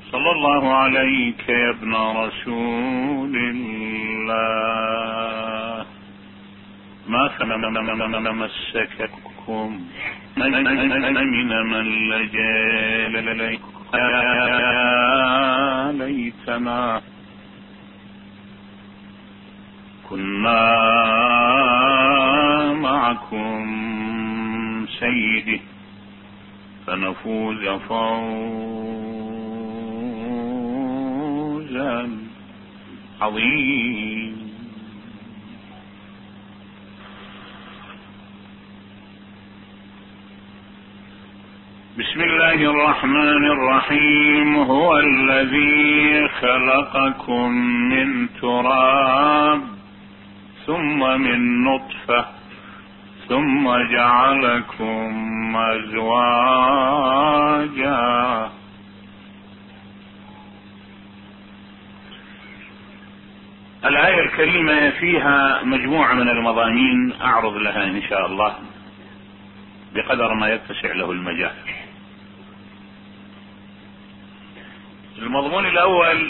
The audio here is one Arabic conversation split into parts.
صلى الله عليك يا ابن رسول الله. ما مسككم من من لجا ليتنا كنا معكم سيدي فنفوز فوزا عظيما. بسم الله الرحمن الرحيم. هو الذي خلقكم من تراب ثم من نطفة ثم جعلكم أزواجا. الآية الكريمة فيها مجموعة من المضامين أعرض لها إن شاء الله بقدر ما يتسع له المجال. المضمون الأول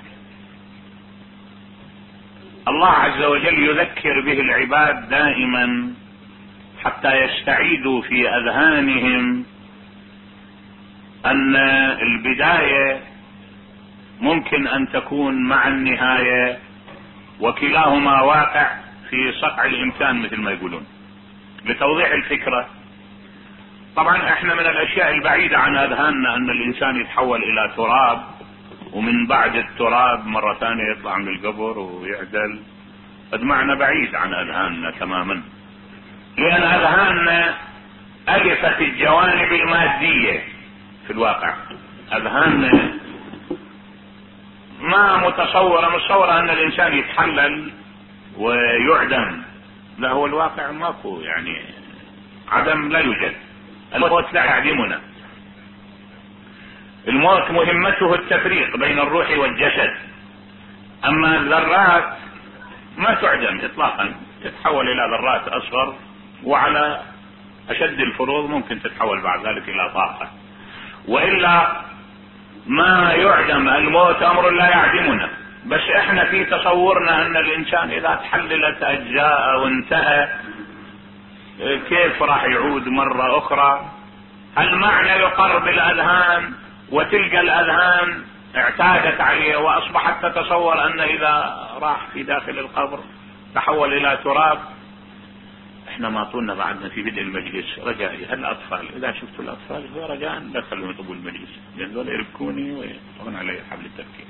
الله عز وجل يذكر به العباد دائما حتى يستعيدوا في أذهانهم أن البداية ممكن أن تكون مع النهاية وكلاهما واقع في صقع الإمكان مثل ما يقولون. لتوضيح الفكرة، طبعا احنا من الأشياء البعيدة عن أذهاننا أن الإنسان يتحول إلى تراب ومن بعد التراب مرة ثانية يطلع من القبر ويعدل. هذا معنى بعيد عن أذهاننا تماما، لأن أذهاننا ألفت الجوانب المادية في الواقع. أذهاننا ما متصورة أن الإنسان يتحلل ويعدم. لا، هو الواقع ماكو، يعني عدم لا يوجد. الموت لا يعدمنا. الموت مهمته التفريق بين الروح والجسد، أما الذرات ما تعدم إطلاقا، تتحول إلى ذرات أصغر، وعلى أشد الفروض ممكن تتحول بعد ذلك إلى طاقة. وإلا ما يعدم. الموت أمر لا يعدمنا، بس احنا في تصورنا أن الإنسان إذا تحللت أجزاء وانتهى كيف راح يعود مرة أخرى. المعنى يقرب الأذهان، وتلقى الأذهان اعتادت عليه وأصبحت تتصور أن إذا راح في داخل القبر تحول إلى تراب. احنا ما طولنا بعدنا في بدء المجلس رجائي الأطفال، إذا شفتوا الأطفال هو رجاء لا تخلوا يطلبوا المجلس، لأن ذول يربكوني ويطلعون علي حبل التفكير.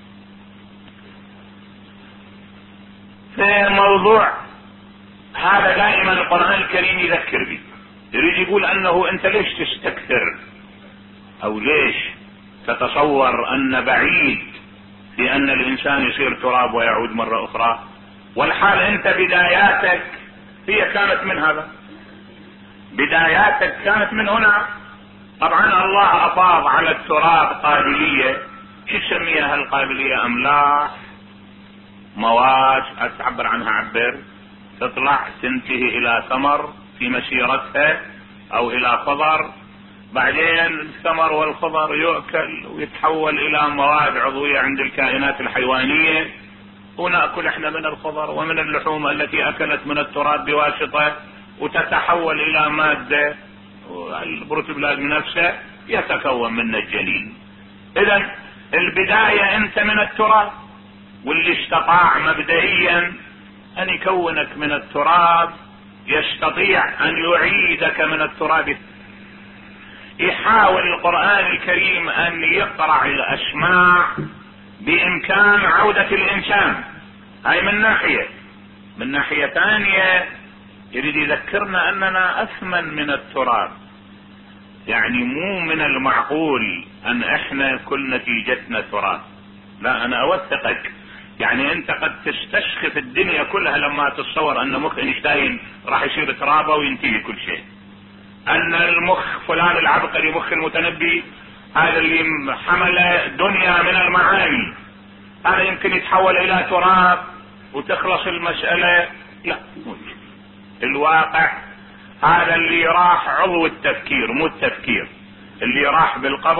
في موضوع هذا دائما القرآن الكريم يذكر به، يريد يقول أنه أنت ليش تستكثر أو ليش تتصور أن بعيد في أن الإنسان يصير تراب ويعود مرة أخرى، والحال أنت بداياتك هي كانت من هذا. بداياتك كانت من هنا. طبعا الله أفاض على التراب قابلية، شو تسميها القابلية؟ أملاح، مواد أتعبر عنها عبر، تطلع تنتهي إلى ثمر في مسيرتها أو إلى خضر، بعدين الثمر والخضر يؤكل ويتحول إلى مواد عضوية عند الكائنات الحيوانية، ونأكل احنا من الخضر ومن اللحوم التي أكلت من التراب بواسطة، وتتحول إلى مادة، والبروتوبلازم نفسه يتكون من الجنين. إذن البداية أنت من التراب، واللي استطاع مبدئيا أن يكونك من التراب يستطيع أن يعيدك من التراب. يحاول القرآن الكريم أن يقرع الأسماع بإمكان عودة الإنسان. هاي من ناحية. من ناحية ثانية يريد يذكرنا أننا أثمن من التراب، يعني مو من المعقول أن إحنا كل نتيجتنا تراب. لا، أنا أوثقك، يعني أنت قد تستشخف الدنيا كلها لما تتصور أن مخ اينشتاين راح يصير ترابه وينتهي كل شيء، أن المخ فلان العبقري مخ المتنبي هذا اللي حمل دنيا من المعاني هذا يمكن يتحول إلى تراب وتخلص المسألة. لا، الواقع هذا اللي راح عضو التفكير مو التفكير، اللي راح بالقبر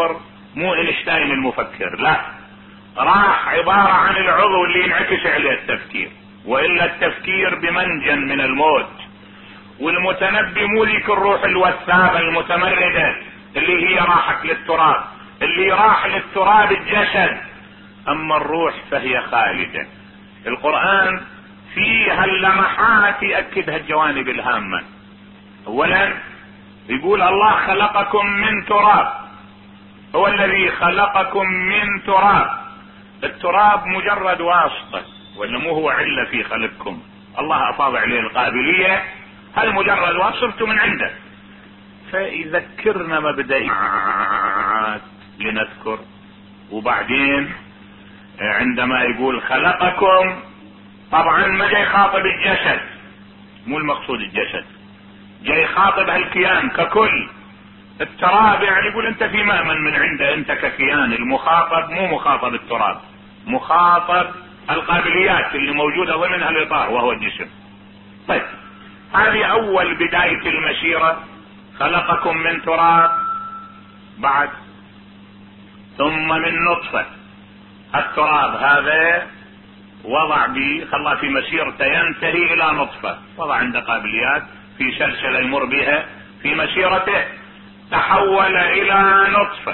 مو اينشتاين المفكر، لا، راح عبارة عن العضو اللي ينعكس عليه التفكير، وإلا التفكير بمنجن من الموت. والمتنبي مو ذيك الروح الوثابة المتمردة اللي هي راحت للتراب، اللي راح للتراب الجسد، اما الروح فهي خالدة. القرآن فيه هاللمحات يأكد هالجوانب الهامة. اولا يقول الله خلقكم من تراب، هو الذي خلقكم من تراب. التراب مجرد واسطة، ولا مو هو علة في خلقكم؟ الله افاض عليه القابلية، هل مجرد واسطة من عنده. فيذكرنا مبدئيات لنذكر، وبعدين عندما يقول خلقكم طبعا ما جاي خاطب الجسد، مو المقصود الجسد، جاي خاطب هالكيان ككل. التراب يعني يقول انت في مأمن من عنده، انت ككيان. المخاطب مو مخاطب التراب، مخاطب القابليات اللي موجودة ضمن هالاطار وهو الجسم. طيب هذه اول بداية المسيرة، خلقكم من تراب، بعد ثم من نطفة. التراب هذا وضع به، خلاه في مسيرته ينتهي الى نطفة، وضع عنده قابليات في سلسلة يمر بها في مسيرته، تحول الى نطفة،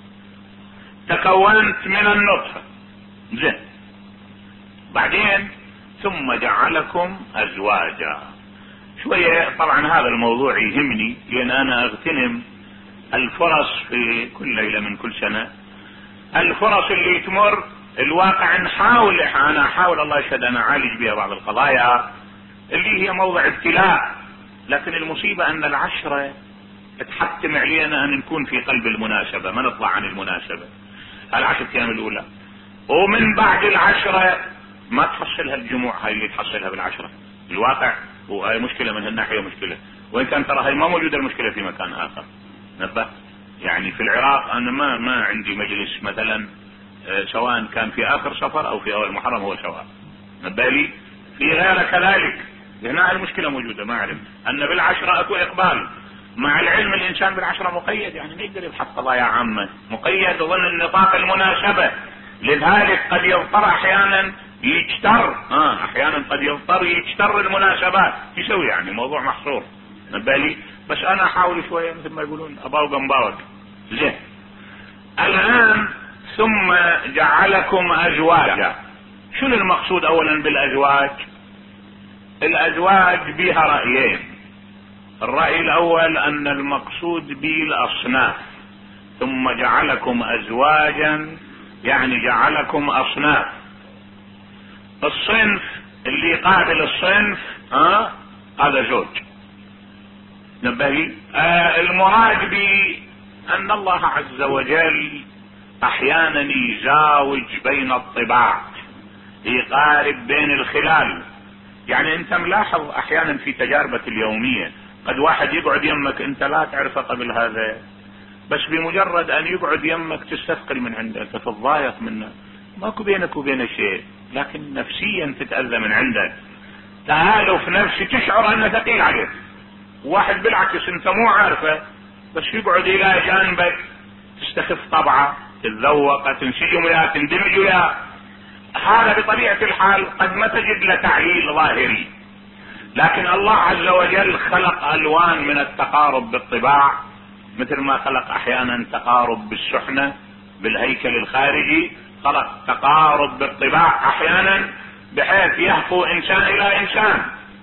تكونت من النطفة، زين. بعدين ثم جعلكم ازواجا. شوية طبعا هذا الموضوع يهمني، لان انا اغتنم الفرص في كل ليلة من كل سنة، الفرص اللي تمر الواقع نحاول، انا احاول الله يشهد انا اعالج بها بعض القضايا اللي هي موضع ابتلاء، لكن المصيبة ان العشرة تحتم علينا ان نكون في قلب المناسبة، ما نطلع عن المناسبة. العشر ايام الاولى، ومن بعد العشرة ما تحصلها الجموع هاي اللي تحصلها بالعشرة. الواقع وهي مشكلة من هالناحية، مشكلة، وان كان ترى هاي ما موجودة المشكلة في مكان اخر. نبه يعني في العراق انا ما عندي مجلس مثلا سواء كان في اخر صفر او في اول محرم هو سواء، نبالي في غيره كذلك. هنا المشكلة موجودة، ما اعرف ان بالعشرة اكو اقبال، مع العلم الانسان بالعشرة مقيد، يعني ما يقدر يبحث قضايا عامة، مقيد ضمن النطاق المناسبة. لذلك قد يضطر احيانا يجتر، احيانا قد يضطر يجتر المناسبات، يسوي يعني موضوع محصور، نبالي. بس انا احاول شوية مثل ما يقولون اباوق مباوق. زين، الان ثم جعلكم ازواجا. شنو المقصود اولا بالازواج؟ الازواج بها رأيين. الرأي الاول ان المقصود به الاصناف، ثم جعلكم ازواجا يعني جعلكم اصناف. الصنف اللي قابل الصنف هذا زوج، نبهي. المراد به ان الله عز وجل احيانا يزاوج بين الطباع، يقارب بين الخلال. يعني انت ملاحظ احيانا في تجاربك اليومية قد واحد يقعد يمك انت لا تعرفه قبل هذا، بس بمجرد ان يقعد يمك تستثقل من عنده، تتضايق منه، ماكو بينك وبينه شيء، لكن نفسيا تتأذى من عنده، تآلف نفسي، تشعر انه ثقيل عليك. واحد بالعكس انت مو عارفه، بس يقعد الى جانبك تستخف طبعه، تتذوق، تنسجم وياه، تندمج وياه. هذا بطبيعة الحال قد ما تجد له تعليل ظاهري، لكن الله عز وجل خلق الوان من التقارب بالطباع، مثل ما خلق احيانا تقارب بالسحنة بالهيكل الخارجي، خلق تقارب بالطباع احيانا بحيث يهفو انسان الى انسان.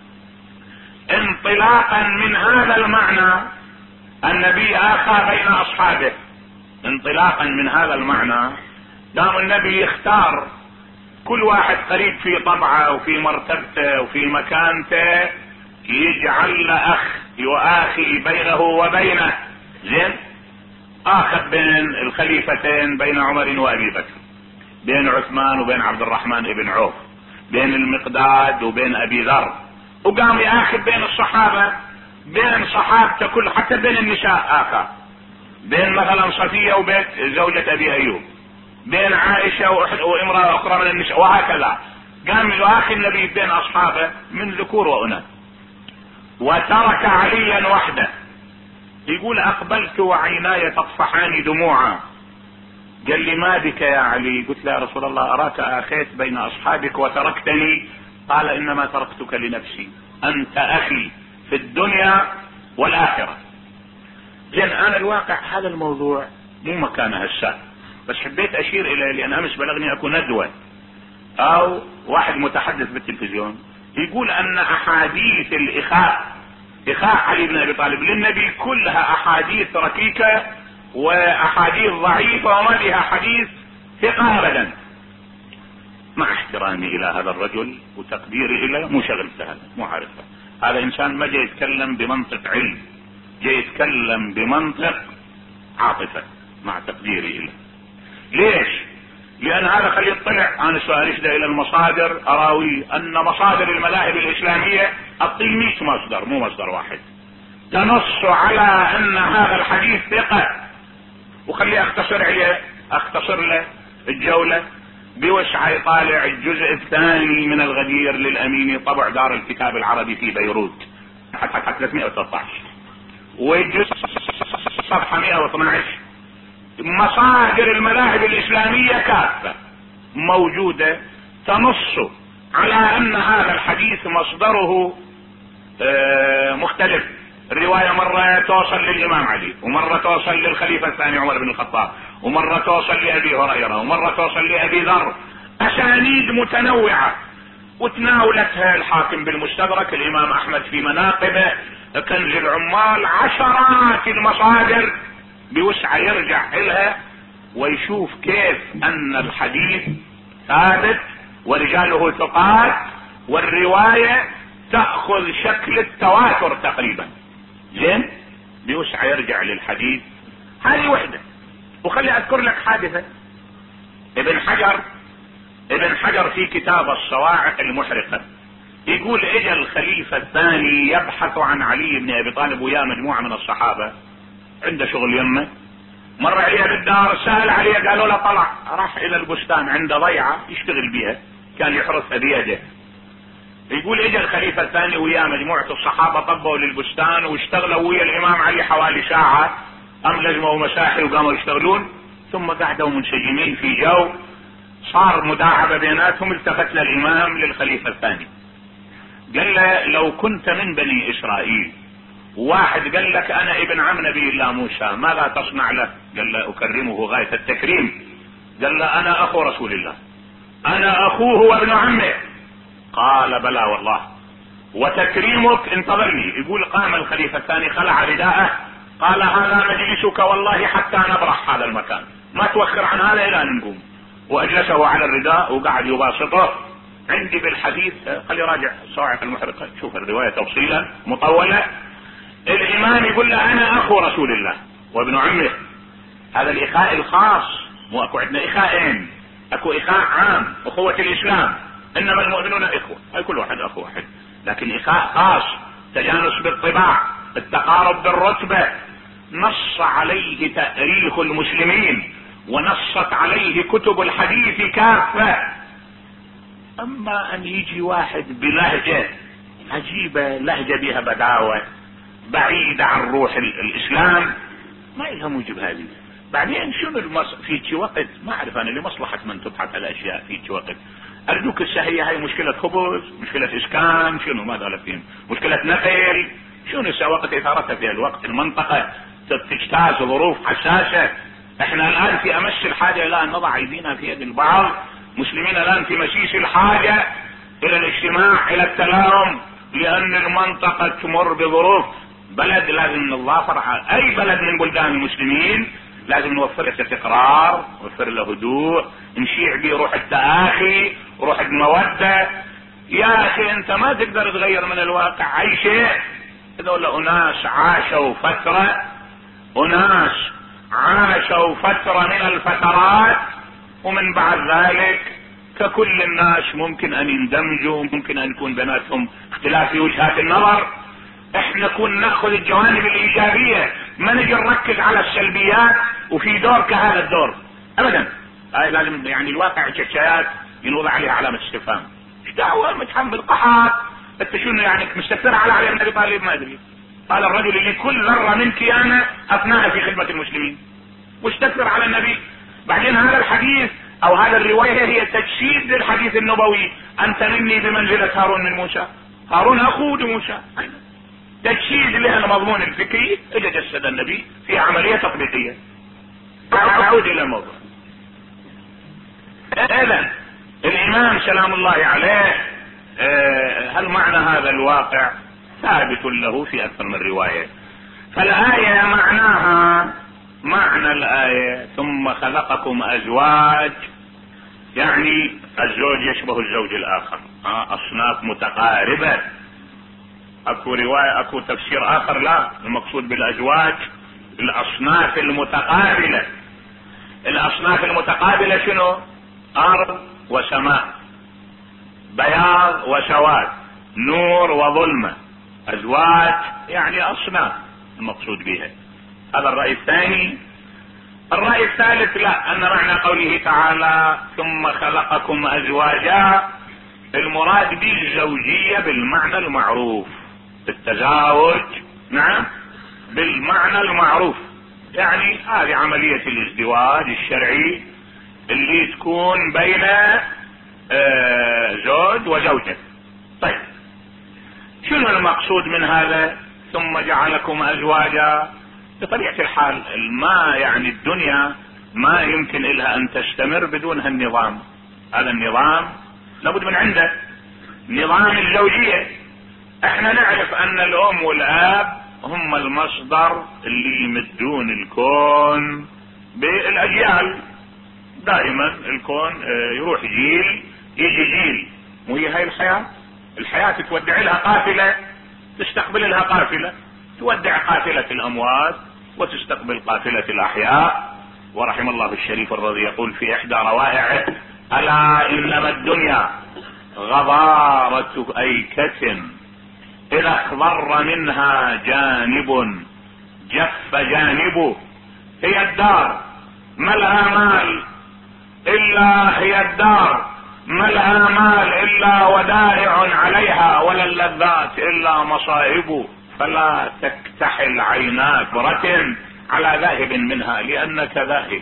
انطلاقا من هذا المعنى النبي اخى بين اصحابه، انطلاقا من هذا المعنى دام النبي يختار كل واحد قريب في طبعه وفي مرتبته وفي مكانته، يجعل له اخ يؤاخي بينه وبينه. زين، اخذ بين الخليفتين، بين عمر وابي بكر، بين عثمان وبين عبد الرحمن بن عوف، بين المقداد وبين ابي ذر، وقام ياخذ بين الصحابة، بين صحابته كل، حتى بين النساء اخر، بين مثلا صفية وبين زوجة ابي ايوب، بين عائشة وامرأة اخرى من النساء، وهكذا. قام يؤاخي النبي بين اصحابه من ذكور واناث، وترك عليا وحده. يقول اقبلت وعيناي تطفحان دموعا، قال لي ما بك يا علي؟ قلت له يا رسول الله أراك آخيت بين أصحابك وتركتني. قال إنما تركتك لنفسي، أنت أخي في الدنيا والآخرة. زين، أنا الواقع هذا الموضوع مو مكانه هسه، بس حبيت أشير إليه لأن أمس بلغني أكو ندوة أو واحد متحدث بالتلفزيون يقول أن أحاديث الإخاء، إخاء علي بن أبي طالب للنبي، كلها أحاديث ركيكة وأحاديث ضعيفة وما بها حديث ثقة أبدا. مع احترامي إلى هذا الرجل وتقديري إليه، مو شغلته هذا، مو عارفه. هذا إنسان ما جاي يتكلم بمنطق علم، جاي يتكلم بمنطق عاطفة، مع تقديري إليه. ليش؟ لأن هذا خليه يطلع. أنا سؤالي إلى المصادر، أراوي أن مصادر المذاهب الإسلامية أعطيه 100 مصدر، مو مصدر واحد، تنص على أن هذا الحديث ثقة. وخليه أختصر له الجولة بوسعة. يطالع الجزء الثاني من الغدير للأميني، طبع دار الكتاب العربي في بيروت، حتى 313، والجزء صفحة 112. مصادر المذاهب الإسلامية كافة موجودة تنص على أن هذا الحديث مصدره مختلف. الرواية مرة توصل للإمام علي، ومرة توصل للخليفة الثاني عمر بن الخطاب، ومرة توصل لأبي هريرة، ومرة توصل لأبي ذر، أسانيد متنوعة. وتناولتها الحاكم بالمستدرك، الإمام أحمد في مناقبه، كنز العمال، عشرات المصادر بوسعة يرجع إلها ويشوف كيف أن الحديث ثابت ورجاله ثقات، والرواية تأخذ شكل التواتر تقريبا. زين، بوسعة يرجع للحديث. هذه وحدة. وخلي أذكر لك حادثة. ابن حجر في كتاب الصواعق المحرقة يقول اجى الخليفة الثاني يبحث عن علي بن أبي طالب ويا مجموعة من الصحابة، عنده شغل يمه، مر عليه بالدار، سأل عليه، قالوا له طلع، راح إلى البستان، عنده ضيعة يشتغل بها، كان يحرثها بيده. يقول اجى الخليفة الثاني ويا مجموعة الصحابة، طبوا للبستان واشتغلوا ويا الإمام علي حوالي ساعة، أم لزموا مساحي وقاموا يشتغلون، ثم قعدوا منسجمين في جو، صار مداعبة بيناتهم. التفت للإمام للخليفة الثاني قال له لو كنت من بني إسرائيل واحد قال لك أنا ابن عم نبي الله موسى، ماذا تصنع له؟ قال له أكرمه غاية التكريم. قال له أنا أخو رسول الله، أنا أخوه وابن عمه. قال بلى والله، وتكريمك انتظرني. يقول قام الخليفة الثاني، خلع رداءه، قال هذا مجلسك والله حتى نبرح هذا المكان، ما توخر عن هذا إلى أن نقوم. وأجلسه على الرداء وقعد يباسطه. عندي بالحديث، خلي راجع صواعق المحرقة، شوف الرواية تفصيلا مطولة. الإمام يقول له أنا أخو رسول الله وابن عمه. هذا الإخاء الخاص، مو أكو عندنا إخاءين، أكو إخاء عام أخوة الإسلام، إنما المؤمنون إخوة، أي كل واحد أخو واحد، لكن إخاء خاص، تجانس بالطباع، التقارب بالرتبة، نص عليه تاريخ المسلمين ونصت عليه كتب الحديث كافة. أما أن يجي واحد بلهجة عجيبة، لهجة بها بداوة، بعيدة عن روح الإسلام، ما يلهم يجيب هذه. بعدين شنو فيك وقت، ما أعرف أنا لمصلحة من تبحث الأشياء فيك وقت. أرجوك السهية هاي مشكلة خبز، مشكلة إسكان، شنو ماذا لفين، مشكلة نقل، شنو وقت إثارتها في الوقت. المنطقة تجتاز ظروف حساسة. احنا الآن في أمس الحاجة إلى أن نضع أيدينا في يد البعض. مسلمين الآن في مسيس الحاجة إلى الاجتماع، إلى التلاهم، لأن المنطقة تمر بظروف. بلد لازم نظافر، أي بلد من بلدان المسلمين لازم نوفر له استقرار، نوفر له هدوء، نشيع به روح التآخي، روح المودة. يا أخي أنت ما تقدر تغير من الواقع أي شيء. هذول أناس عاشوا فترة من الفترات، ومن بعد ذلك ككل الناس ممكن أن يندمجوا، ممكن أن يكون بيناتهم اختلاف في وجهات النظر. احنا كنا ناخذ الجوانب الإيجابية، ما نجي نركز على السلبيات. وفي دور كهذا الدور أبدا، هاي لازم يعني الواقع شاشات ينوضع عليها علامة استفهام. ايش دعوة متحمل بالقحط؟ انت شنو يعني مستكثر على علي بن ابي طالب؟ ما ادري. قال الرجل لكل ذرة من كيانة افناها في خدمة المسلمين. مستكثر على النبي، بعدين هذا الحديث او هذا الرواية هي تجسيد للحديث النبوي: انت مني بمنزلة هارون من موسى. هارون اخو موسى، تجسيد لها المضمون الفكري. اذا جسد النبي في عملية تطبيقية. اعود الى الموضوع. اذا الامام سلام الله عليه هل معنى هذا الواقع ثابت له في اكثر من رواية. فالآية معناها معنى الآية: ثم خلقكم أزواج، يعني الزوج يشبه الزوج الآخر، أصناف متقاربة. أكو رواية أكو تفسير آخر لا، المقصود بالأزواج الأصناف المتقابلة. الأصناف المتقابلة شنو؟ أرض وسماء، بياض وسواد، نور وظلمة. أزواج يعني أصناف المقصود بها. هذا الرأي الثاني. الرأي الثالث لا، أن معنى قوله تعالى ثم خلقكم أزواجا المراد به الزوجية بالمعنى المعروف، التزاوج، نعم، بالمعنى المعروف. يعني هذه عملية الازدواج الشرعي اللي تكون بين زوج وزوجة. طيب شنو المقصود من هذا ثم جعلكم أزواجا؟ بطبيعة الحال ما يعني الدنيا ما يمكن لها ان تستمر بدون هالنظام. هذا النظام لابد من عنده نظام الزوجية. احنا نعرف ان الام والاب هم المصدر اللي يمدون الكون بالاجيال. دائما الكون يروح جيل يجي جيل، وهي هاي الحياة تودع لها قافلة تستقبل لها قافلة، تودع قافلة الاموات وتستقبل قافلة الاحياء. ورحم الله الشريف الرضي يقول في احدى روائعه: الا انما الدنيا غبارة ايكة اذا اخضر منها جانب جف جانبه. هي الدار ما لها مال الا هي الدار ما لها مال الا ودائع عليها، ولا اللذات الا مصائب. فلا تكتحل عيناك برة على ذاهب منها لانك ذاهب.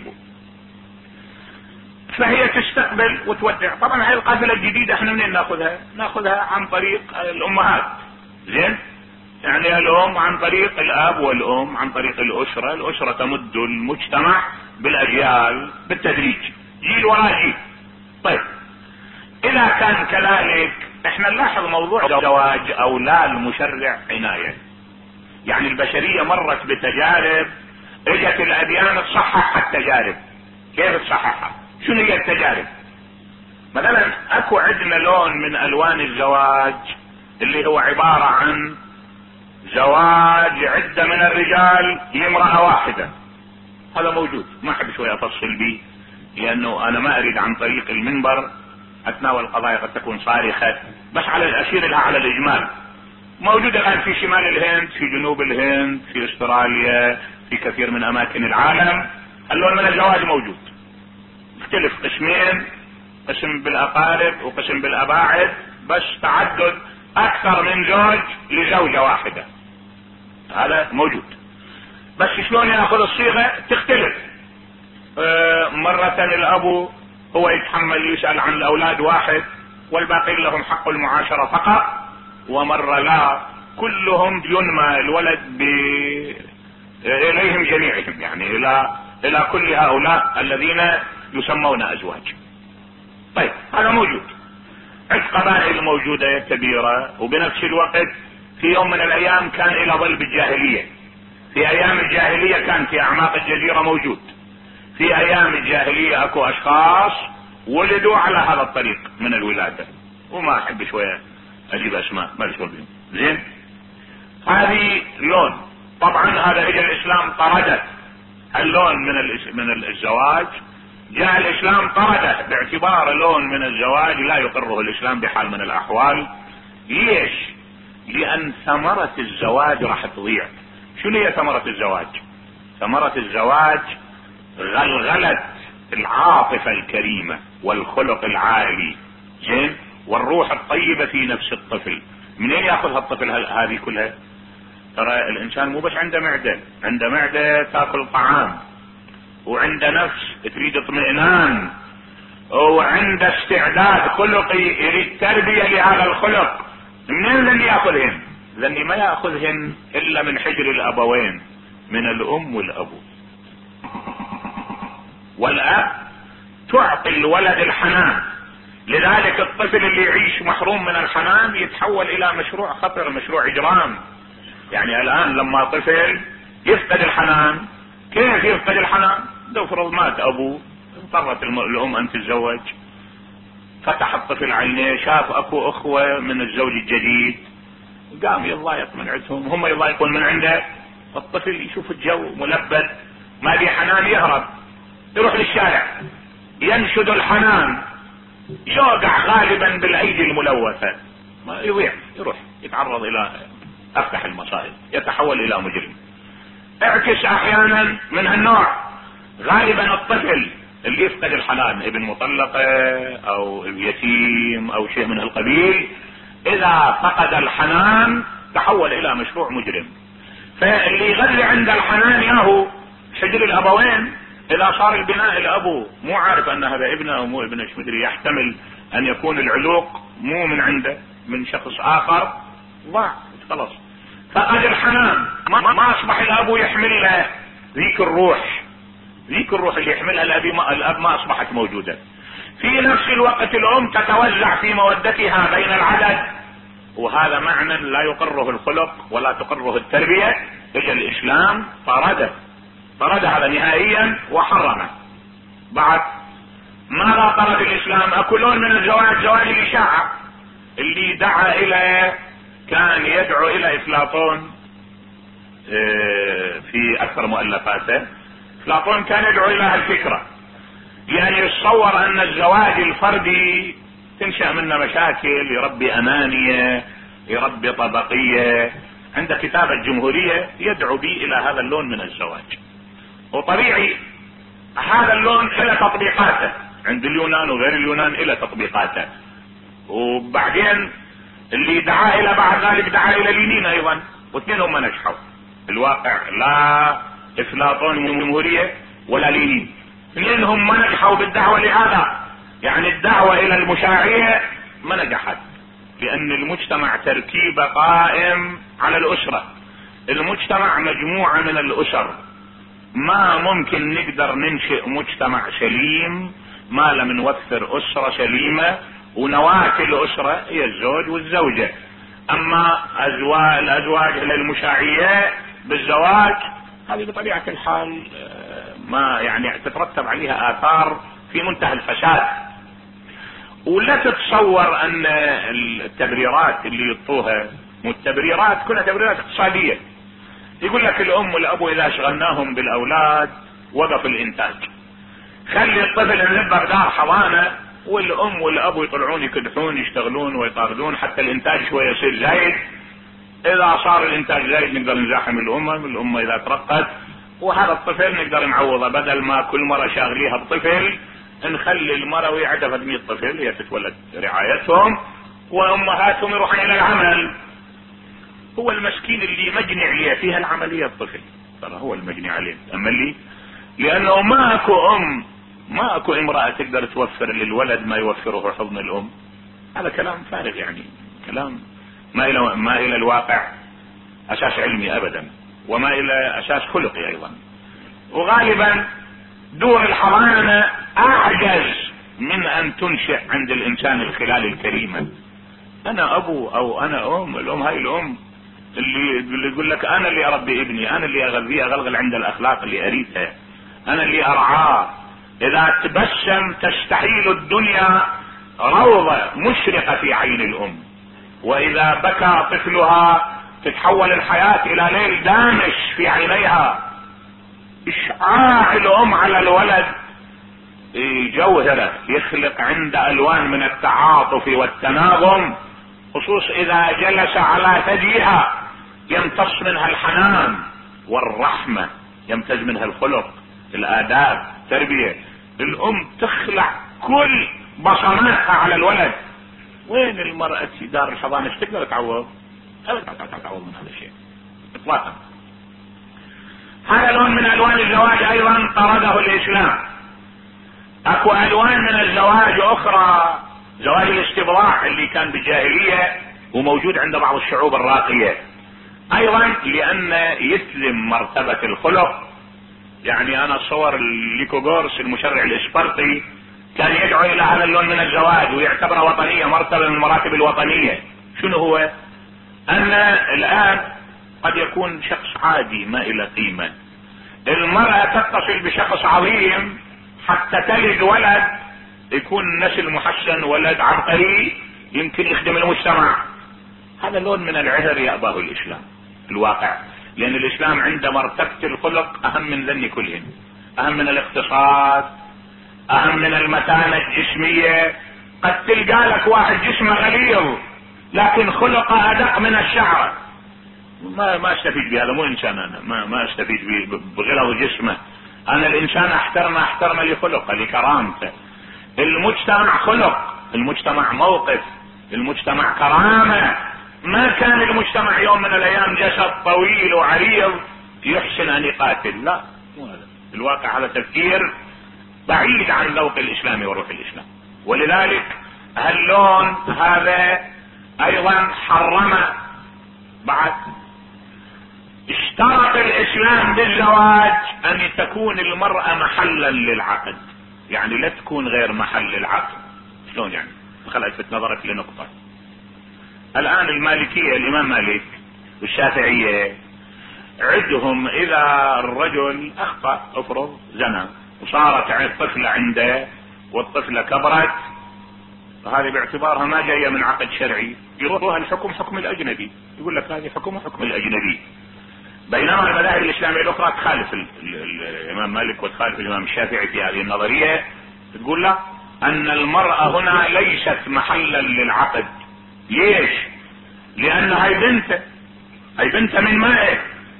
فهي تستقبل وتودع. طبعا هاي القافلة الجديدة احنا منين ناخذها عن طريق الامهات. زين، يعني الام عن طريق الاب والام عن طريق الاسرة تمد المجتمع بالاجيال بالتدريج، جيل وراء جيل. طيب اذا كان كذلك احنا نلاحظ موضوع الزواج او لا المشرع عناية. يعني البشرية مرت بتجارب، اجت الاديان تصحح التجارب. كيف تصححها؟ شنو هي التجارب؟ مثلا اكو عندنا لون من الوان الزواج اللي هو عبارة عن زواج عدة من الرجال لامرأة واحدة. هذا موجود، ما احب شوية افصل به لانه انا ما اريد عن طريق المنبر اتناول قضايا قد تكون صارخة، بس على الاشير لها على الاجمال. موجودة الان في شمال الهند، في جنوب الهند، في استراليا، في كثير من اماكن العالم. اللون من الزواج موجود، يختلف قسمين، قسم بالاقارب وقسم بالاباعد، بس تعدد اكثر من زوج لزوجة واحدة. هذا موجود، بس شلون ياخذ الصيغة تختلف. مرة الاب هو يتحمل يسأل عن الاولاد واحد والباقين لهم حق المعاشرة فقط، ومرة لا، كلهم ينمى الولد اليهم جميعهم، يعني الى كل هؤلاء الذين يسمون ازواج. طيب هذا موجود. القبائل موجودة كبيرة، وبنفس الوقت في يوم من الايام كان الى ظل بالجاهلية. في ايام الجاهلية كان في اعماق الجزيرة موجود. في ايام الجاهلية اكو اشخاص ولدوا على هذا الطريق من الولادة، وما احب شوية اجيب اسماء ما لي شغل بهم. زين، هذه لون. طبعا هذا اجى الاسلام طرده اللون من الزواج. جاء الاسلام طرده باعتبار لون من الزواج لا يقره الاسلام بحال من الاحوال. ليش؟ لان ثمرة الزواج راح تضيع. شنو هي ثمرة الزواج؟ ثمرة الزواج غلغلة العاطفة الكريمة والخلق العالي، زين، والروح الطيبة في نفس الطفل. منين ياخذها الطفل هذه كلها؟ ترى الانسان مو بس عنده معدة تاكل طعام، وعنده نفس تريد اطمئنان وعنده استعداد خلقي يريد تربية لهذا الخلق، منين لن يأخذهن؟ لاني ما يأخذهن الا من حجر الابوين، من الام والابو. والاب تعطي الولد الحنان، لذلك الطفل اللي يعيش محروم من الحنان يتحول الى مشروع خطر، مشروع اجرام. يعني الان لما طفل يفقد الحنان، كيف يفقد الحنان؟ لو فرض مات ابوه، اضطرت الام ان تتزوج، فتح الطفل عينيه، شاف اكو اخوة من الزوج الجديد، قام يضايق من عندهم، هم يضايقون من عنده، الطفل يشوف الجو ملبد ما بي حنان، يهرب يروح للشارع ينشد الحنان، يوقع غالبا بالايدي الملوثة، ما يضيع، يروح يتعرض الى افتح المصائب، يتحول الى مجرم. اعكس احيانا من هالنوع، غالبا الطفل اللي يفقد الحنان، ابن مطلقة او يتيم او شيء من القبيل، اذا فقد الحنان تحول الى مشروع مجرم. فاللي يغذي عند الحنان ياهو حجر الابوين، اذا صار البناء الابو مو عارف ان هذا ابنه او مو ابنه، ايش مدري، يحتمل ان يكون العلوق مو من عنده، من شخص اخر، ضاع خلاص، فقد الحنان، ما اصبح الابو يحمل له ذيك الروح، ذيك الروح اللي يحملها الاب ما اصبحت موجودة. في نفس الوقت الام تتوزع في مودتها بين العدد، وهذا معنى لا يقره الخلق ولا تقره التربية. اجى الاسلام طرد هذا نهائيا وحرمه. بعد ماذا طرد الاسلام؟ اكو لون من الزواج، زواج الاشاعة، اللي دعا الى، كان يدعو الى افلاطون في اكثر مؤلفاته. افلاطون كان يدعو الى الفكرة، يعني يتصور ان الزواج الفردي تنشأ منه مشاكل، يربي انانية، يربي طبقية. عند كتاب الجمهورية يدعو به الى هذا اللون من الزواج، وطبيعي هذا اللون له تطبيقاته عند اليونان وغير اليونان، له تطبيقاته. وبعدين اللي دعا الى بعد ذلك دعا الى لينين ايضا، واثنين هم نجحوا الواقع، لا افلاطون الجمهورية ولا لينين، اثنين هم ما نجحوا بالدعوة لهذا. يعني الدعوة الى المشاعية ما نجحت، لان المجتمع تركيبة قائم على الاسرة، المجتمع مجموعة من الاسر، ما ممكن نقدر ننشئ مجتمع سليم ما لم نوفر اسرة سليمة، ونواة الاسرة هي الزوج والزوجة. اما الازواج للمشاعية بالزواج، هذه بطبيعة الحال ما يعني تترتب عليها اثار في منتهى الفساد. ولا تتصور ان التبريرات اللي يطوها، والتبريرات كلها تبريرات اقتصادية، يقول لك الام والابو اذا شغلناهم بالاولاد وقف الانتاج، خلي الطفل نلبه بدار حضانة، والام والابو يطلعون يكدحون يشتغلون ويطاردون حتى الانتاج شوية يصير زايد. اذا صار الانتاج زايد نقدر نزاحم الامة اذا ترقت، وهذا الطفل نقدر نعوضه، بدل ما كل مرة شاغليها بطفل نخلي المرة ويعدها 100 طفل هي تتولد رعايتهم، وامهاتهم يروحون الى العمل. هو المسكين اللي مجني عليه فيها العملية الطفل، ترى هو المجني عليه، اما اللي لانه ما اكو امرأة تقدر توفر للولد ما يوفره حضن الام. هذا كلام فارغ، يعني كلام ما الى الواقع اساس علمي ابدا، وما الى اساس خلقي ايضا. وغالبا دور الحضانة اعجز من ان تنشئ عند الانسان الخلال الكريمة. انا ابو او انا ام، الام هاي الام اللي يقول لك انا اللي اربي ابني، انا اللي اغذيه، اغلغل عند الاخلاق اللي اريدها، انا اللي ارعاه. اذا تبسم تستحيل الدنيا روضة مشرقة في عين الام، واذا بكى طفلها تتحول الحياة الى ليل دامش في عينيها. اشعاع الام على الولد جوهرة يخلق عند الوان من التعاطف والتناغم، خصوص اذا جلس على ثديها يمتص منها الحنان والرحمة، يمتز منها الخلق، الاداب، التربية. الام تخلع كل بصماتها على الولد. وين المرأة في دار الحضانة ايش تقدر تعوض؟ ابدا تعوض من هذا الشيء اطلاقا. هذا لون من الوان الزواج ايضا طرده الاسلام. اكو الوان من الزواج اخرى، زواج الاستبضاع اللي كان بالجاهلية وموجود عند بعض الشعوب الراقية ايضا، لان يسلم مرتبة الخلق. يعني انا اتصور ليكوغورس المشرع الاسبرطي كان يدعو الى هذا اللون من الزواج ويعتبره وطنية، مرتبة من المراتب الوطنية. شنو هو؟ ان الان قد يكون شخص عادي ما الى قيمة، المرأة تتصل بشخص عظيم حتى تلد ولد يكون نسل محسن، ولد عبقري يمكن يخدم المجتمع. هذا لون من العهر يأباه الاسلام الواقع، لان الاسلام عند مرتبة الخلق اهم من ذني كلهم، اهم من الاقتصاد، اهم من المتانة الجسمية. قد تلقى لك واحد جسمه غليظ لكن خلقه ادق من الشعر، ما استفيد بهذا، مو انسان. انا ما استفيد بغلظ جسمه. انا الانسان احترم لخلقه لكرامته. المجتمع خلق، المجتمع موقف، المجتمع كرامة. ما كان المجتمع يوم من الايام جسد طويل وعريض يحسن ان يقاتل، لا مو هذا الواقع. هذا تفكير بعيد عن ذوق الاسلام وروح الاسلام. ولذلك هاللون هذا ايضا حرم. بعد اشترط الاسلام بالزواج ان تكون المرأة محلا للعقد، يعني لا تكون غير محل العقد. شلون يعني؟ خل الفت نظرك لنقطة. الان المالكية، الامام مالك والشافعية عندهم اذا الرجل اخطأ، افرض زنا وصارت طفلة عنده والطفلة كبرت، هذه باعتبارها ما جاية من عقد شرعي، يروها الحكم حكم الاجنبي، يقول لك هذه حكم الاجنبي. بينما المذاهب الاسلامية الاخرى تخالف الامام مالك وتخالف الامام الشافعي في هذه النظرية، تقول لا، ان المرأة هنا ليست محلا للعقد. ليش؟ لان هاي بنت من مائه.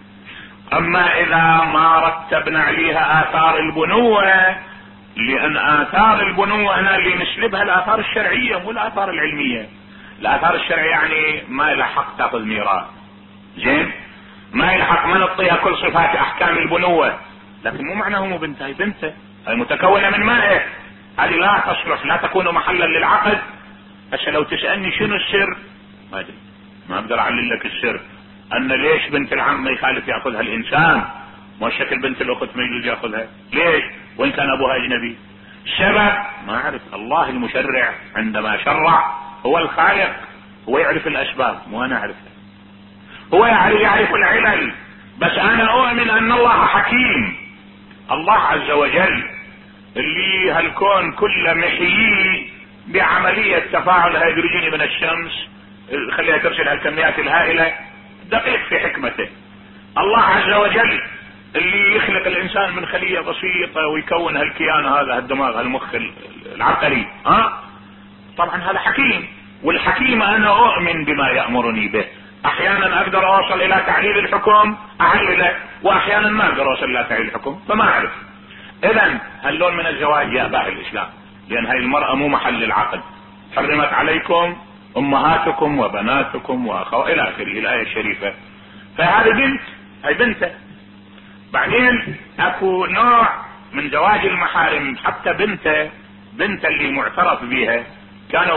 اما اذا ما رتبنا عليها اثار البنوة، لان اثار البنوة هنا اللي نسلبها الاثار الشرعية مو الاثار العلمية. الاثار الشرعية يعني ما لها حق تاخذ ميراث، زين، ما يلحق ما نعطيها كل صفات احكام البنوة، لكن مو معناه مو بنت، هاي بنته، هاي متكونة من مائه، هذه لا تصلح، لا تكون محلا للعقد. هسه لو تسألني شنو السر، ما ادري، ما اقدر اعلل لك السر. ان ليش بنت العم ما يخالف ياخذها الانسان، مو شكل بنت الاخت ما يجوز ياخذها، ليش؟ وان كان ابوها اجنبي. السبب ما اعرف. الله المشرع عندما شرع هو الخالق، هو يعرف الاسباب مو انا اعرفها، هو يعرف العلل. بس انا اؤمن ان الله حكيم، الله عز وجل اللي هالكون كله محيي بعملية تفاعل هيدروجيني من الشمس، خليها ترسل هالكميات الهائلة، دقيق في حكمته. الله عز وجل اللي يخلق الانسان من خلية بسيطة ويكون هالكيان هذا، هالدماغ، هالمخ العبقري، طبعا هذا حكيم. والحكيم انا اؤمن بما يأمرني به. احيانا اقدر اوصل الى تعليل الحكم اعلله، واحيانا ما اقدر اوصل الى تعليل الحكم فما اعرف. اذا هاللون من الزواج يأباه الاسلام، لان هاي المرأة مو محل العقد. حرمت عليكم امهاتكم وبناتكم واخواتكم الى اخره الايه الشريفة. فهذه بنت، هاي بنته. بعدين اكو نوع من زواج المحارم، حتى بنت اللي معترف بها. كانوا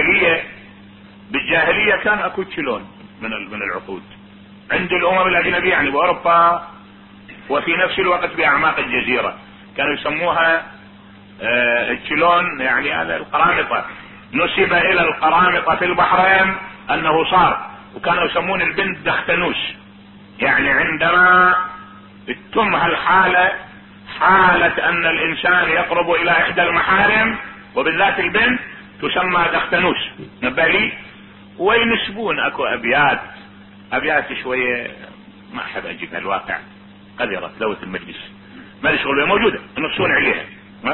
بالجاهلية كان اكو تشلون من العقود عند الامم الاجنبية، يعني باوروبا وفي نفس الوقت باعماق الجزيرة، كانوا يسموها التشلون، يعني هذا القرامطة، نسب الى القرامطة في البحرين انه صار، وكانوا يسمون البنت دختنوس. يعني عندما تتم هالحالة، حالة ان الانسان يقرب الى احدى المحارم وبالذات البنت، تسمى دختنوس. نبالي وينسبون اكو ابيات شوية ما احب اجيبها، الواقع قذرة ذوة المجلس ما يشغل موجودة ينصون عليها.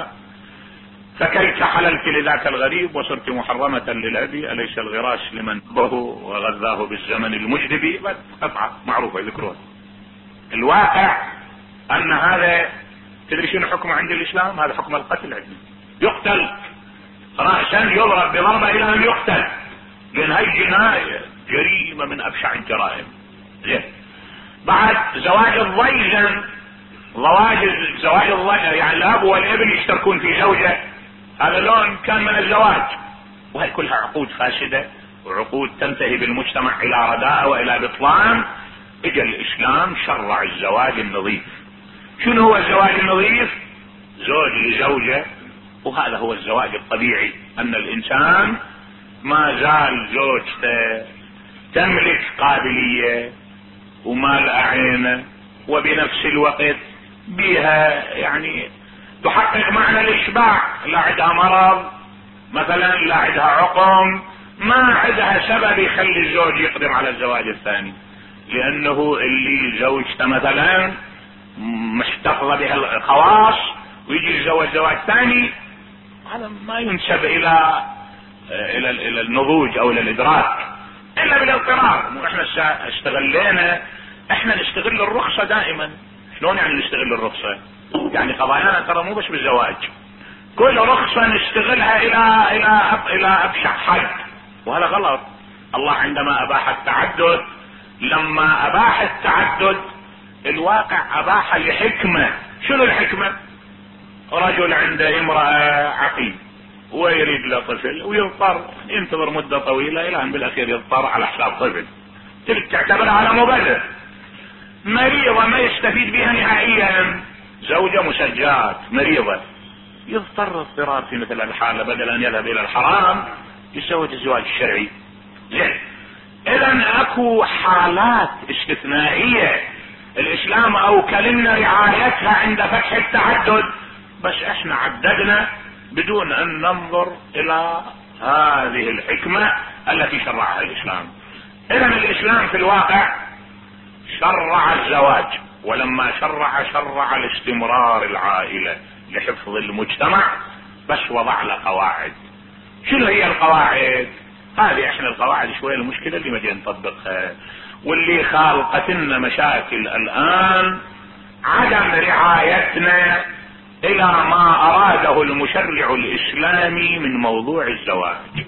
فكيف حللت لذاك الغريب وصرت محرمة للأبي، أليس الغراش لمن به وغذاه بالزمن المجدبي. قطعة معروفة يذكرون. الواقع أن هذا تدري شنو حكمه عند الإسلام؟ هذا حكم القتل عندنا، يقتل رأسا، يضرب بضربة إلى أن يقتل، لأن هاي جناية، جريمة من أبشع الجرائم. بعد زواج الضيجن زواج يعني الاب والابن يشتركون في زوجة، هذا لون كان من الزواج. وهي كلها عقود فاسدة وعقود تنتهي بالمجتمع الى رداء والى بطلان. اجى الاسلام شرع الزواج النظيف. شنو هو الزواج النظيف؟ زوج لزوجة، وهذا هو الزواج الطبيعي، ان الانسان ما زال زوجته تملك قابلية ومال عينه، وبنفس الوقت بها يعني تحقق معنى الاشباع، لا عندها مرض مثلا، لا عندها عقم، ما عندها سبب يخلي الزوج يقدم على الزواج الثاني، لانه اللي زوجته مثلا محتفظة بها الخواص ويجي يتزوج زواج ثاني، هذا ما ينسب الى النضوج او الى الادراك الا بالاضطرار. مو احنا استغلينا، احنا نستغل الرخصة دائما. شلون يعني نستغل الرخصة؟ يعني قضايانا ترى مو بس بالزواج، كل رخصة نستغلها الى ابشع حد، وهذا غلط. الله عندما اباح التعدد، لما اباح التعدد الواقع اباح لحكمة. شنو الحكمة؟ رجل عنده امرأة عقيم ويريد له طفل، ويضطر ينتظر مدة طويلة الى ان بالاخير يضطر على حساب طفل، تلك تعتبرها على مبرر. مريضة ما يستفيد بها نهائيا، زوجة مسجات مريضة، يضطر اضطرار في مثل الحالة بدل ان يذهب الى الحرام يتزوج الزواج الشرعي. زين، اذا اكو حالات استثنائية الاسلام اوكلنا رعايتها عند فتح التعدد، بس احنا عددنا بدون ان ننظر الى هذه الحكمة التي شرعها الاسلام. اذا الاسلام في الواقع شرع الزواج، ولما شرع الاستمرار العائلة لحفظ المجتمع، بس وضع له قواعد. شنو هي القواعد؟ هذه احنا القواعد شوية المشكلة اللي ما جاي نطبقها، واللي خالقتنا مشاكل الان عدم رعايتنا الى ما اراده المشرع الاسلامي من موضوع الزواج.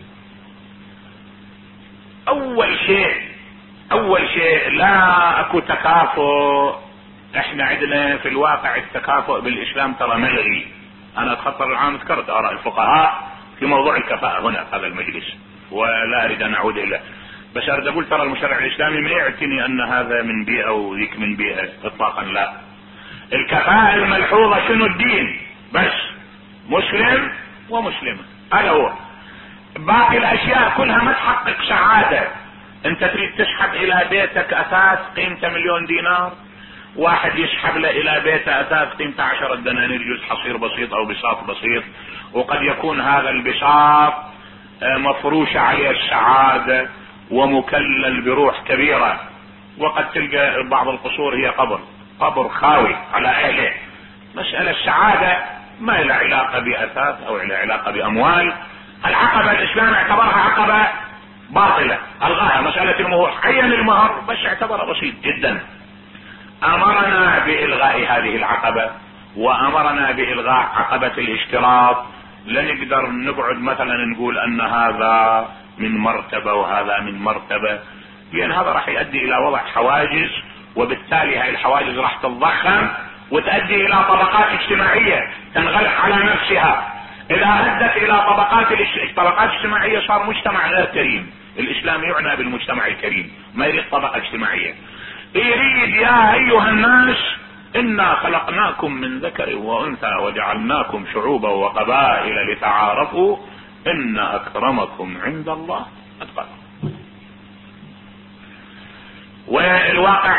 اول شيء لا اكو تكافؤ. احنا عندنا في الواقع التكافؤ بالاسلام ترى ملغي. انا اتخطر العام ذكرت اراء الفقهاء في موضوع الكفاءة هنا في هذا المجلس، ولا اريد ان اعود اليه، بس اريد اقول ترى المشرع الاسلامي ما يعتني ان هذا من بيئة وذيك من بيئة اطلاقا، لا. الكفاءة الملحوظة شنو؟ الدين بس، مسلم ومسلمة، هذا هو. باقي الاشياء كلها ما تحقق سعادة. انت تريد تسحب الى بيتك اثاث قيمته $1,000,000، واحد يسحب له الى بيته اثاث قيمته 10 دنانير، جزء حصير بسيط او بساط بسيط، وقد يكون هذا البساط مفروش عليه السعادة ومكلل بروح كبيرة، وقد تلقى بعض القصور هي قبر خاوي على اهله. مسألة السعادة ما لها علاقة باثاث او لها علاقة باموال. العقبة الاسلام اعتبرها عقبة باطلة، الغاها مسألة المهور، عين المهر بس اعتبرها بسيط جدا. امرنا بالغاء هذه العقبة، وامرنا بالغاء عقبة الاشتراط. لا نقدر نقعد مثلا نقول ان هذا من مرتبة وهذا من مرتبة، لان هذا راح يؤدي الى وضع حواجز، وبالتالي هاي الحواجز راح تتضخم وتؤدي الى طبقات اجتماعية تنغلق على نفسها. اذا ادت الى طبقات اجتماعية صار مجتمع غير كريم. الاسلام يعنى بالمجتمع الكريم، ما يريد طبقة اجتماعية، يريد يا ايها الناس انا خلقناكم من ذكر وانثى وجعلناكم شعوبا وقبائل لتعارفوا ان اكرمكم عند الله اتقاكم. والواقع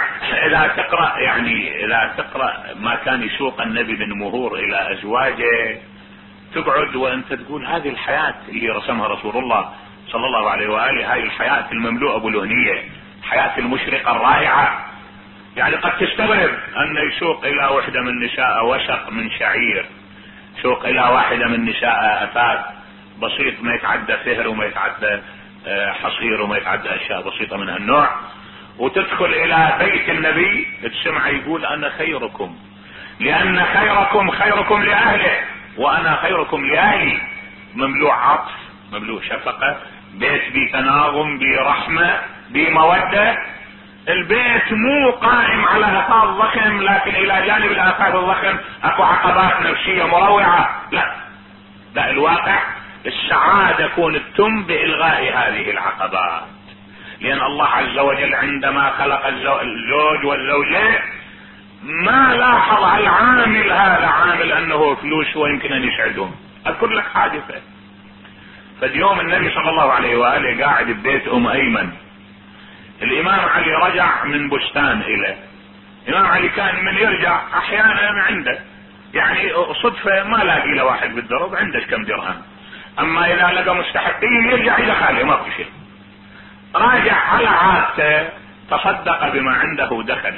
اذا تقرأ ما كان يسوق النبي من مهور الى ازواجه، تقعد وانت تقول هذه الحياة اللي رسمها رسول الله صلى الله عليه وآله، هذه الحياة المملوءة بالوهنية، الحياة المشرقة الرائعة. يعني قد تستغرب ان يسوق الى واحدة من النساء وشق من شعير، يسوق الى واحدة من النساء اثاث بسيط ما يتعدى فهر وما يتعدى حصير وما يتعدى اشياء بسيطة من هالنوع، وتدخل الى بيت النبي تسمع يقول انا خيركم لان خيركم لاهله وانا خيركم لاهلي. مملوء عطف، مملوء شفقة، بيت بتناغم برحمة بمودة. البيت مو قائم على اثاث ضخم، لكن الى جانب الاثاث الضخم اكو عقبات نفسية مروعة. لا الواقع السعادة كون تتم بإلغاء هذه العقبات، لأن الله عز وجل عندما خلق الزوج والزوجة ما لاحظ العامل هذا عامل أنه فلوس ويمكن أن يسعدهم. أذكر لك حادثة. فاليوم النبي صلى الله عليه وآله قاعد ببيت أيمن. الإمام علي رجع من بستان إليه. الإمام علي كان من يرجع أحيانا عنده، يعني صدفة ما لاقي له واحد بالدرب، عنده كم درهم، اما اذا لقى مستحقين يرجع الى خاله ما في شيء. راجع على عادته، تصدق بما عنده دخل.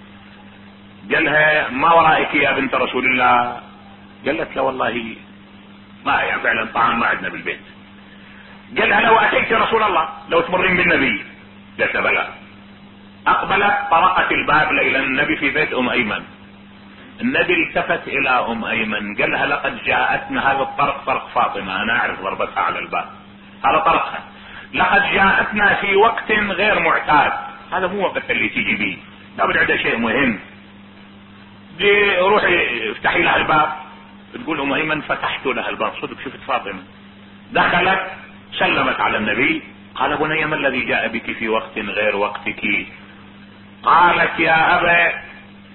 قالها ما ورائك يا بنت رسول الله؟ قالت له والله ما يعني فعلا طعام ما عندنا بالبيت. قالها لو اتيت رسول الله لو تمرين بالنبي؟ قالت بلى. اقبلت طرقت الباب الى النبي في بيت ايمن. النبي التفت الى ايمن قال لها لقد جاءتنا، هذا الطرق طرق فاطمة انا اعرف ضربتها على الباب، هذا طرقها. لقد جاءتنا في وقت غير معتاد، هذا مو وقت اللي تيجي بيه، لابد عندها شيء مهم. دي روحي افتحي لها الباب. تقول ايمن فتحت لها الباب صدق، شفت فاطمة دخلت سلمت على النبي. قال بني ما الذي جاء بك في وقت غير وقتك؟ قالت يا ابا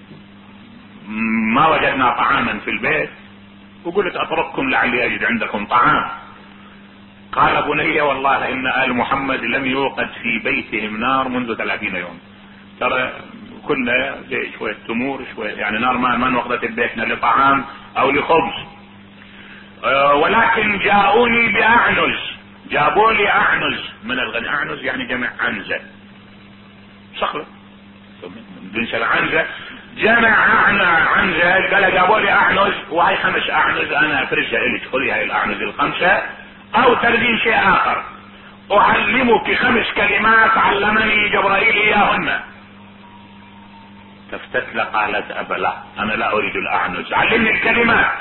ما وجدنا طعاما في البيت وقلت اترككم لعلي اجد عندكم طعام. قال بني والله ان ال محمد لم يوقد في بيتهم نار منذ 30 يوم. ترى كلها شوية تمور شوية، يعني نار ما انوقدت بيتنا لطعام او لخبز. ولكن جاءوني باعنز، جابوا لي اعنز من الغني. اعنز يعني جمع عنزة، صخرة بنش العنزة جمع عنزة. قال جابوا لي اعنز وهي 5 اعنز انا افرشها الك، خذي هاي الاعنز ال5 او تردين شيء اخر. اعلمك 5 كلمات علمني جبرائيل اياهن. تفتت قالت ابلا انا لا اريد الاعنز، علمني الكلمات.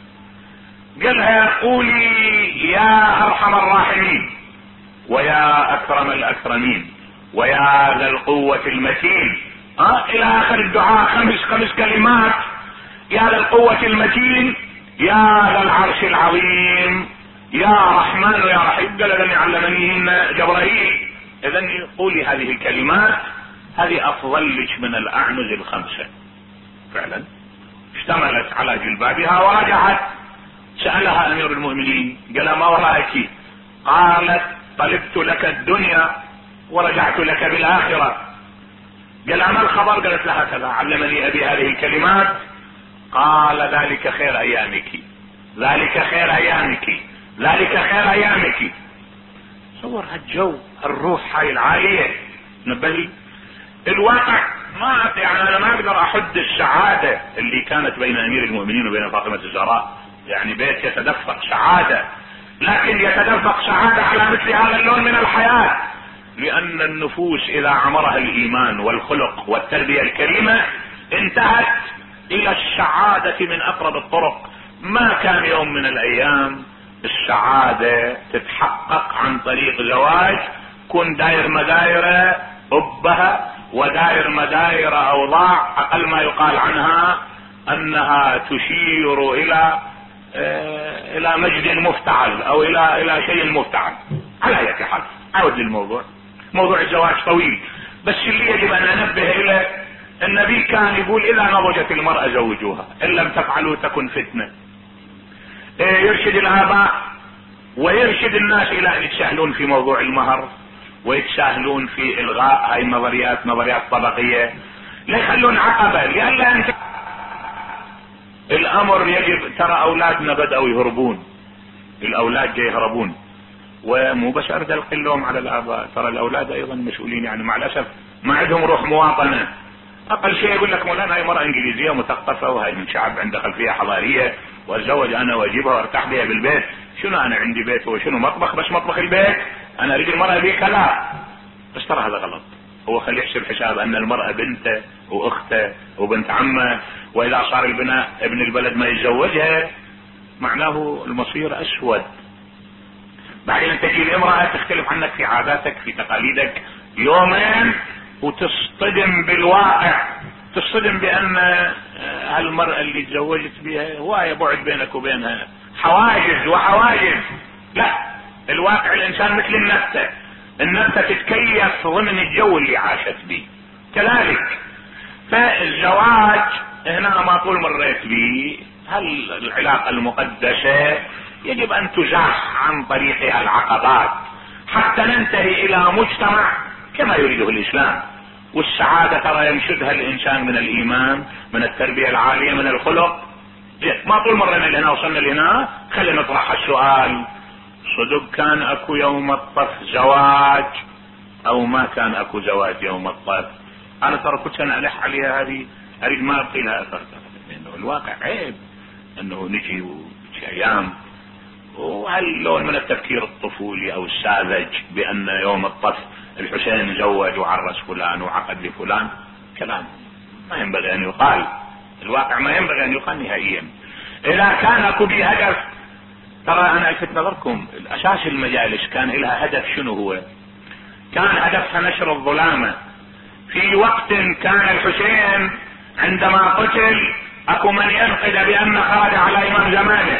قالها قولي يا ارحم الراحمين ويا اكرم الاكرمين ويا ذا القوة المتين، الى اخر الدعاء 5 كلمات. يا ذا القوة المتين، يا ذا العرش العظيم، يا رحمن يا رحيم. قال لن علمنيهن جبرائيل. اذن قولي هذه الكلمات، هذه افضل لك من الاعنز ال5. فعلا اشتملت على جلبابها ورجعت. سألها امير المؤمنين قال ما وراءك؟ قالت طلبت لك الدنيا ورجعت لك بالاخرة. قال ما الخبر؟ قالت لها كذا علمني ابي هذه الكلمات. قال ذلك خير ايامك، ذلك خير ايامك، ذلك خير ايامك. صور هالجو الروح هاي العالية. نبهي الواقع ما يعني انا ما اقدر احد السعادة اللي كانت بين امير المؤمنين وبين فاطمة الزهراء، يعني بيت يتدفق سعادة، لكن يتدفق سعادة على مثل هذا اللون من الحياة، لان النفوس اذا عمرها الايمان والخلق والتربية الكريمة انتهت الى السعادة من اقرب الطرق. ما كان يوم من الايام السعادة تتحقق عن طريق زواج كن داير مدايرة ابها وداير مدايرة اوضاع اقل ما يقال عنها انها تشير الى مجد مفتعل او الى شيء مفتعل. على اي حال اعود للموضوع. موضوع الزواج طويل، بس اللي يجب ان انبه اليه النبي كان يقول اذا نضجت المرأة زوجوها ان لم تفعلوا تكن فتنة. يرشد الاباء ويرشد الناس الى ان يتساهلون في موضوع المهر ويتساهلون في الغاء هاي النظريات، نظريات طبقية، لا يخلون عقبة. لئلا انت الامر يجب، ترى اولادنا بدأوا يهربون، الاولاد جاي يهربون، ومو بس ارد القي اللوم على الاباء، ترى الاولاد ايضا مسؤولين، يعني مع الاسف ما عندهم روح مواطنة. اقل شيء يقول لك مولانا هاي مرأة انجليزية مثقفة وهاي من شعب عنده خلفية حضارية واتزوج انا واجيبها وارتاح بها بالبيت. شنو انا عندي بيت وشنو مطبخ بس مطبخ البيت، انا اريد المرأة بيك لا. بس ترى هذا غلط. هو خليه يحسب حساب ان المرأة بنته واخته وبنت عمه، واذا صار البناء ابن البلد ما يتزوجها معناه المصير اسود. بعدين تجي الامرأة تختلف عنك في عاداتك في تقاليدك يومين وتصطدم بالواقع، تصطدم بان هالمرأة اللي تزوجت بها هواية بعد بينك وبينها، حواجز وحواجز. لا، الواقع الانسان مثل النبتة تتكيف ضمن الجو اللي عاشت به. كذلك فالزواج هنا ما طول مريت به، هل العلاقة المقدسة يجب ان تزاح عن طريقها العقبات حتى ننتهي الى مجتمع كما يريده الاسلام. والسعادة ترى ينشدها الانسان من الايمان، من التربية العالية، من الخلق. ما طول مرينا لهنا وصلنا لهنا، خلينا نطرح السؤال: صدق كان اكو يوم الطف زواج او ما كان اكو زواج يوم الطف؟ انا ترى كنت انا الح عليها هذه، اريد ما ابقي لها اثر، لانه الواقع عيب انه نجي ايام وهاللون من التفكير الطفولي او الساذج بان يوم الطف الحسين زوج وعرس فلان وعقد لفلان. كلام ما ينبغي ان يقال، الواقع ما ينبغي ان يقال نهائيا. اذا كان اكو بي هدف، ترى انا الفت نظركم الاساس المجالس كان لها هدف. شنو هو؟ كان هدفها نشر الظلامة. في وقت كان الحسين عندما قتل اكو من ينقد بان خرج على امام زمانه،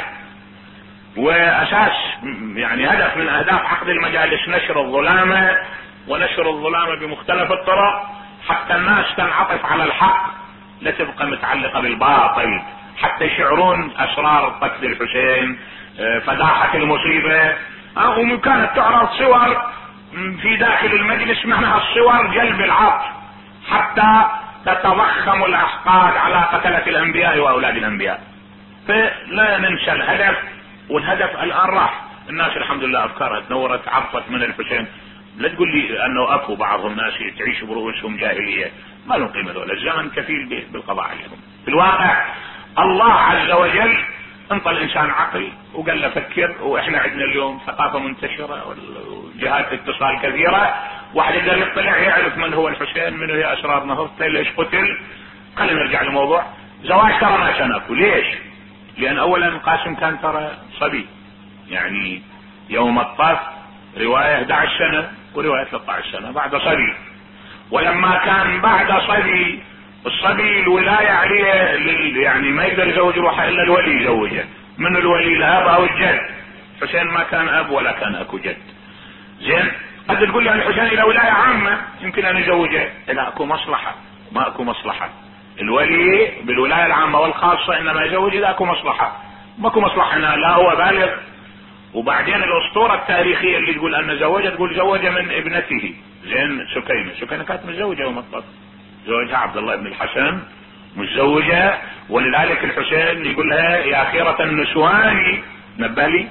واساس يعني هدف من اهداف عقد المجالس نشر الظلامة، ونشر الظلامة بمختلف الطرق حتى الناس تنعطف على الحق، لا تبقى متعلقة بالباطل، حتى يشعرون اسرار قتل الحسين، فداحة المصيبة. وكانت تعرض صور في داخل المجلس، معناها الصور جلب العطف حتى تتضخم الاحقاد على قتلة الانبياء واولاد الانبياء. فلا ننسى الهدف، والهدف الان راح. الناس الحمد لله افكارها تنورت، عرفت من الحسين. لا تقول لي انه اكو بعض الناس تعيش برؤوسهم جاهلية، ما لهم قيمة دول، الزمن كفيل بالقضاء عليهم. في الواقع الله عز وجل انطى الانسان عقل وقال له فكر. واحنا عندنا اليوم ثقافة منتشرة وجهات اتصال كثيرة، واحد يقدر يطلع يعرف من هو الحسين، من هي اسرار نهضته، ليش قتل. خلينا نرجع للموضوع. زواج ترى ما كان اكو. ليش؟ لان اولا قاسم كان ترى صبي، يعني يوم الطف رواية 11 سنة ورواية 13 سنة بعد صبي. ولما كان بعد صبي، الصبي الولاية عليه يعني ما يقدر يزوج روحه الا الولي يزوجه. من الولي؟ الاب او الجد. حسين ما كان اب ولا كان اكو جد. زين، قد تقول لي الحسين الى ولاية عامة يمكن ان يزوجه، لا اكو مصلحة. ما اكو مصلحة. الولي بالولاية العامة والخاصة انما يزوج اذا اكو مصلحة. ما اكو مصلحة هنا، لا هو بالغ. وبعدين الاسطورة التاريخية اللي تقول ان زوجه، تقول زوجه من ابنته. زين، سكينة كانت متزوجة يوم الطف، زوجها عبد الله بن الحسن متزوجة. ولذلك الحسين يقول لها يا خيرة النسوان نبالي.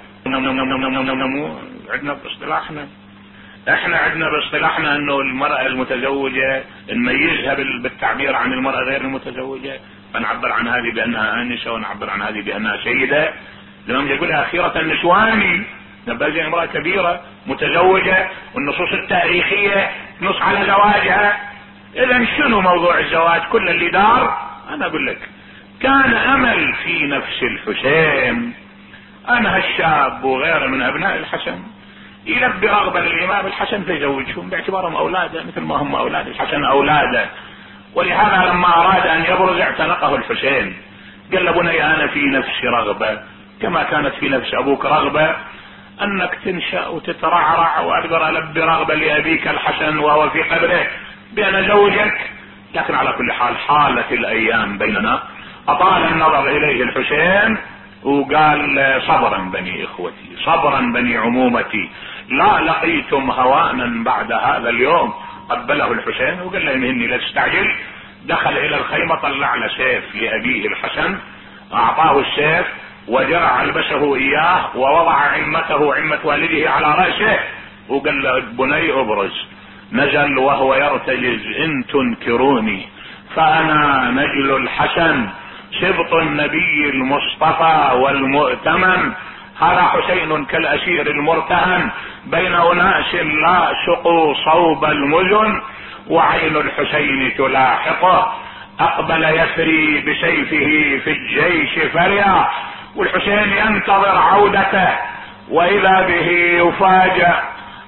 عندنا باصطلاحنا، احنا عندنا باصطلاحنا انه المرأة المتزوجة نميزها بالتعبير عن المرأة غير المتزوجة، فنعبر عن هذه بانها انسة ونعبر عن هذه بانها سيدة. لما يقول لها خيرة النسوان نبالي، امرأة كبيرة متزوجة، والنصوص التاريخية نص على زواجها. اذا شنو موضوع الزواج؟ كل اللي دار انا اقول لك كان امل في نفس الحسين ان هالشاب وغيره من ابناء الحسن يلبي رغبة للامام الحسن فيزوجهم باعتبارهم اولاده مثل ما هم اولاد الحسن اولاده. ولهذا لما اراد ان يبرز اعتنقه الحسين، قال له بني انا في نفسي رغبة كما كانت في نفس ابوك رغبة انك تنشأ وتترعرع، واقدر البي رغبة لابيك الحسن وهو في قبره بان ازوجك. لكن على كل حال حالت الايام بيننا، اطال النظر اليه الحسين وقال صبرا بني اخوتي، صبرا بني عمومتي، لا لقيتم هوانا بعد هذا اليوم. قبله الحسين وقال له اني لا تستعجل. دخل الى الخيمة، طلع له سيف لابيه الحسن، اعطاه السيف ودرع البسه اياه، ووضع عمة والده على رأسه، وقال له بني ابرز. نزل وهو يرتجز ان تنكروني فانا نجل الحسن سبط النبي المصطفى والمؤتمن. هذا حسين كالاسير المرتهن بين اناس لا سقوا صوب المزن، وعين الحسين تلاحقه اقبل يسري بسيفه في الجيش فريا. والحسين ينتظر عودته، واذا به يفاجأ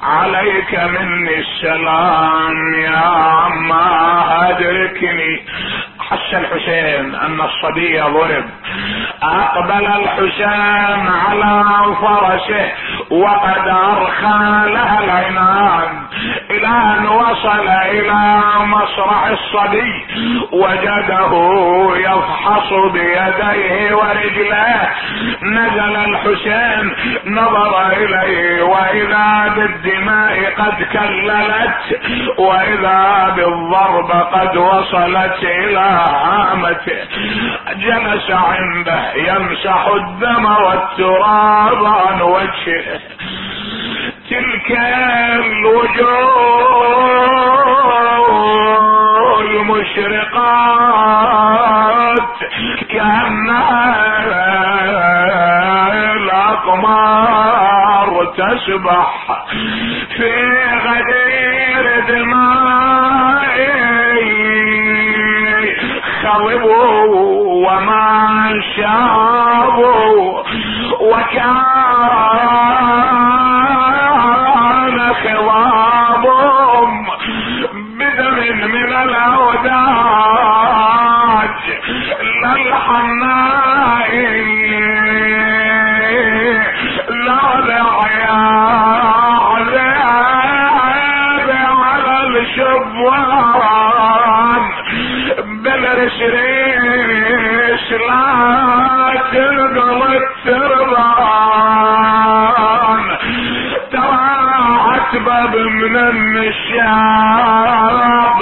عليك مني السلام يا عما أدركني. حس الحسين أن الصبي ضرب، أقبل الحسين على فرسه وقد أرخى لها العنان إلى أن وصل إلى مصرع الصبي، وجده يفحص بيديه ورجليه. نزل الحسين نظر إليه وإذا بالدماء قد كللت، وإذا بالضرب قد وصلت إلى هامته. جلس عنده يمسح الدم والتراب عن وجهه. تلك الوجوه المشرقات كأنها الأقمار تسبح في غدير دمائي، خضبوا وما شابوا، وكان خضابهم بدم من الأوداج للحناء لا على الشبوان بالرشريش لا تنقل التربان. ترى عتبة من النشاب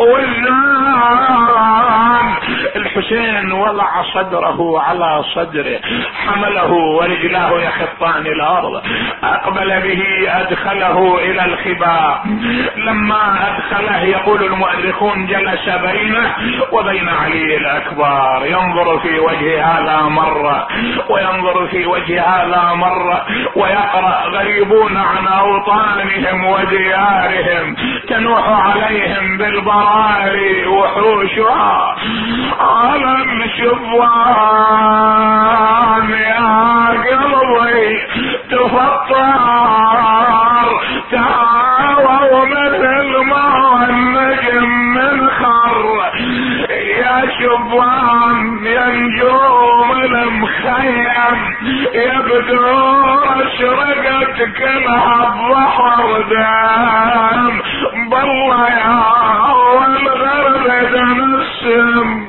والنان. الحسين وضع صدره على صدره، حمله ورجلاه يخطان الارض، اقبل به ادخله الى الخباء. لما ادخله يقول المؤرخون جلس بينه وبين علي الاكبر، ينظر في وجه هذا مرة وينظر في وجه هذا مرة، ويقرأ غريبون عن اوطانهم وديارهم تنوح عليهم بالبراري وحوشها على الشبوان. يا قلبي تفطر تعاووا مثل ما النجم من خر، يا شبوان يا نجوم المخيم يبدو اشرقت كلها بحر دام. بالله يا اول غرب نسم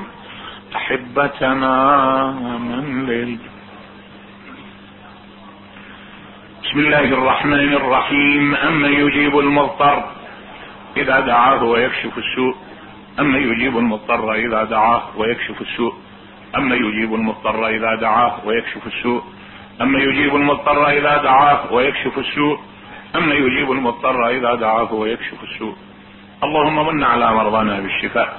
احبتنا من ليل. بسم الله الرحمن الرحيم. اما يجيب المضطر اذا دعاه ويكشف السوء، اما يجيب المضطر اذا دعاه ويكشف السوء، اما يجيب المضطر اذا دعاه ويكشف السوء، اما يجيب المضطر اذا دعاه ويكشف السوء، اما يجيب المضطر اذا دعاه ويكشف السوء. اللهم من على مرضانا بالشفاء،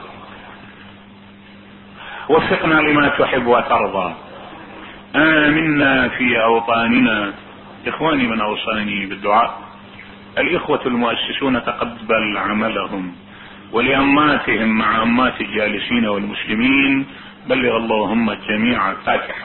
وفقنا لما تحب وترضى، آمنا في أوطاننا. إخواني من أوصاني بالدعاء الإخوة المؤسسون تقبل عملهم، ولأماتهم مع أمات الجالسين والمسلمين بلغ اللهم الجميع الفاتحة.